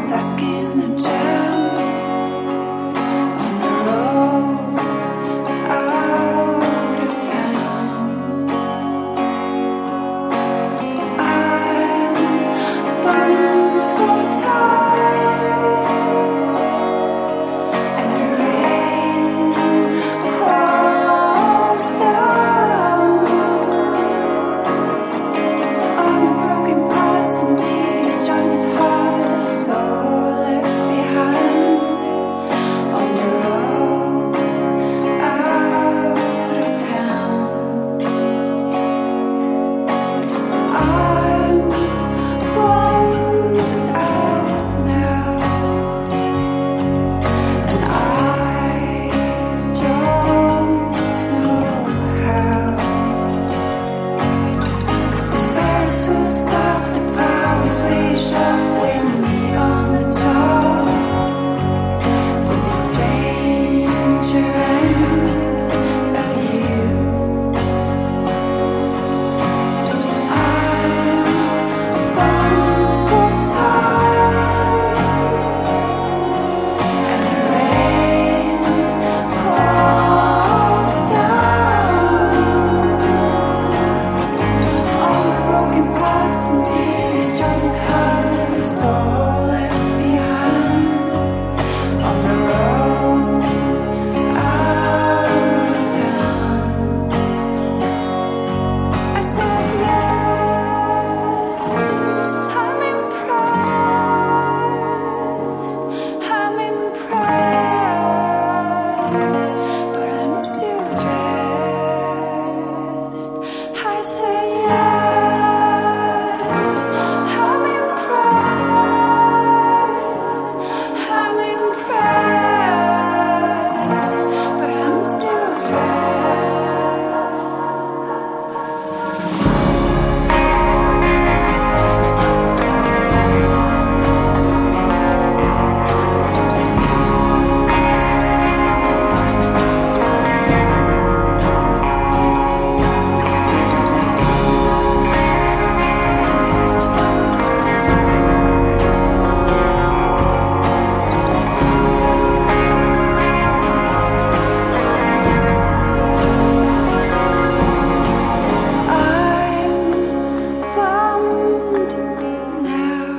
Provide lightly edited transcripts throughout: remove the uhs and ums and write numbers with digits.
stuck in a jam on the road out of town. I'm bummed for time, and the rain falls down on the broken parts and disjointed hearts, all left behind on the road out of town. I'm bummed out now, and I don't know how. The Ferris will stop, the power switch off with me on the top, with a stranger end of you. I'm bummed for time, and the rain falls down all the broken parts and disjointed hearts, all left behind on the road out of town. I said yes, I'm impressed, but I'm still dressed. I said yes, I'm impressed, but I'm still dressed. I'm bummed now,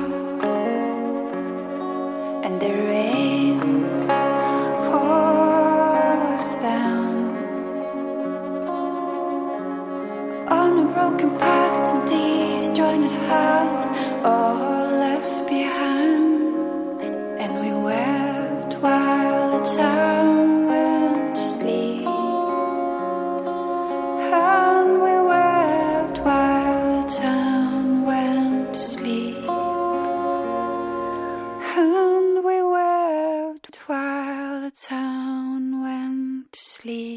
and the rain pours down on the broken parts and disjointed hearts, all left behind. And we wept while the town went to sleep. And we wept while the town went to sleep. And we wept while the town went to sleep.